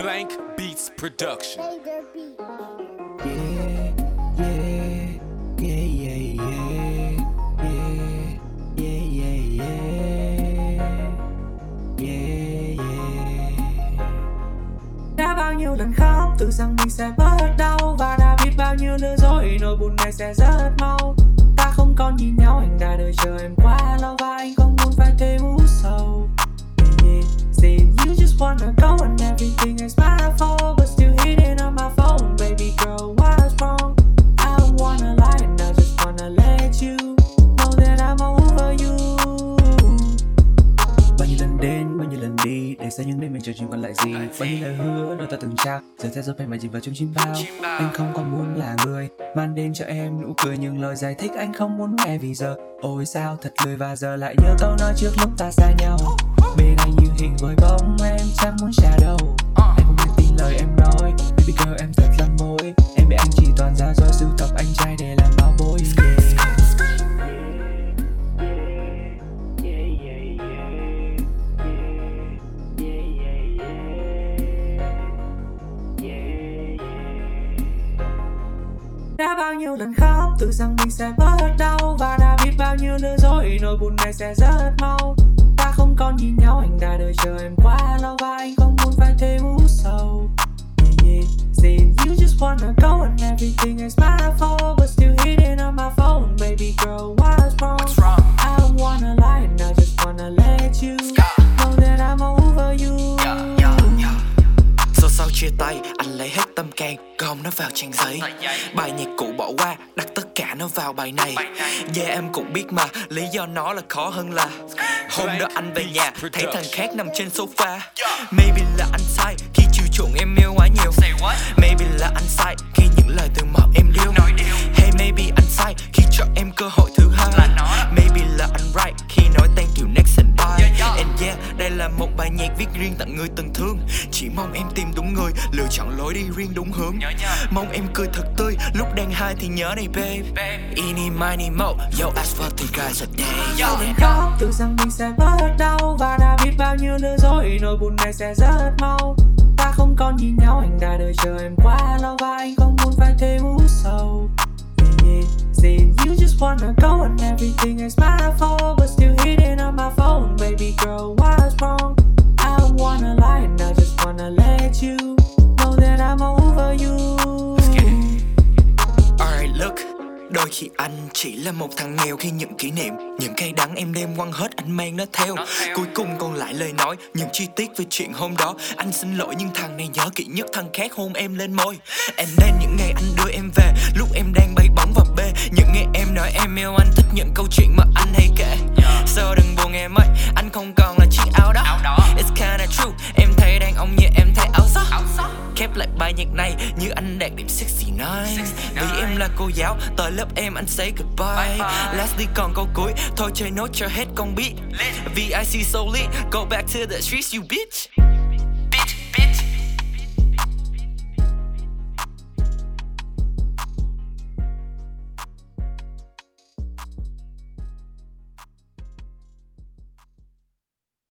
Blank Beats Production. Đã bao nhiêu lần khóc tự rằng mình sẽ bớt đau, và đã biết bao nhiêu lừa dối nỗi buồn này sẽ rất mau. Ta không còn nhìn nhau, anh đã đợi chờ em quá lâu và anh không muốn phải thêm u sầu. Saying you just wanna go and everything is my fault, but still hitting on my phone. Baby girl, what's wrong? I don't wanna lie and I just wanna let you know that I'm over you. Bao nhiêu lần đến, bao nhiêu lần đi, để xa những đêm mình chờ chuyện còn lại gì. Bao nhiêu lời hứa đôi ta từng trao, giờ theo gió em mà chìm vào trong chim bao. Anh không còn muốn là người mang đến cho em nụ cười, nhưng lời giải thích anh không muốn nghe vì giờ ôi sao thật lười, và giờ lại nhớ câu nói trước lúc ta xa nhau. Bên anh như hình với bóng em chẳng muốn shadow. Anh không nên tin lời em nói, baby girl em thật là mối. Em bị anh chỉ toàn ra dối sưu tập anh trai để làm bao bối. Đã bao nhiêu lần khóc tự rằng mình sẽ bớt đau, và đã biết bao nhiêu lừa dối nỗi buồn này sẽ rất mau. Ta không còn nhìn nhau, anh đã đợi chờ em quá lâu và anh không muốn phải thêm u sầu. Saying you just wanna go and everything is my fault, but still hitting on my phone. Baby girl, what's wrong? I don't wanna lie and I just wanna let you know that I'm over you. Sau chia tay, anh lấy hết tâm can, gom nó vào trang giấy. Bài nhạc cũ bỏ qua, đặt tất cả nó vào bài này. Yeah, em cũng biết mà, lý do nó là khó hơn là hôm đó anh về nhà, thấy thằng khác nằm trên sofa. Maybe là anh sai khi chiều chuộng em yêu quá nhiều. Maybe là anh sai khi những lời từ mouth em điêu. Hey, maybe anh sai khi cho em cơ hội thứ hai. Maybe là anh right khi nói thank you next and bye. And yeah, đây là một bài nhạc viết riêng tặng người từng thương. Chỉ mong em tìm đúng người, lựa chọn lối đi riêng đúng hướng. Mong em cười thật tươi, lúc đang high thì nhớ này babe. Eeny, miny, mo, yo ask for the guys a day. Bao lần khóc tự rằng mình sẽ bớt đau, và đã biết bao nhiêu lừa dối nỗi buồn này sẽ rất mau. Ta không còn nhìn nhau, anh đã đợi chờ em quá lâu và anh không muốn phải thêm u sầu. Saying you just wanna go and everything is my fault, but still hitting on my phone. Baby girl, what's wrong? I don't wanna lie and I just wanna let you know that I'm over you. Alright, look, đôi khi anh chỉ là một thằng nghèo khi những kỷ niệm, những cay đắng em đem quăng hết anh mang nó theo. Cuối cùng còn lại lời nói, những chi tiết về chuyện hôm đó. Anh xin lỗi nhưng thằng này nhớ kỹ nhất thằng khác hôn em lên môi. And then những ngày anh đưa em về, lúc em đang bay bóng vào bê. Những ngày em nói em yêu anh, thích những câu chuyện mà anh hay kể. Sao đừng buồn em ơi, anh không còn là chiếc áo đó. It's kinda true, em thấy đàn ông như em thấy áo sóc. Khép lại bài nhạc này như anh đạt điểm 69. Vì em là cô giáo, tới lớp em anh say goodbye. Last đi còn câu cuối, thôi chơi nốt cho hết con beat. VIC so lit, go back to the streets you bitch.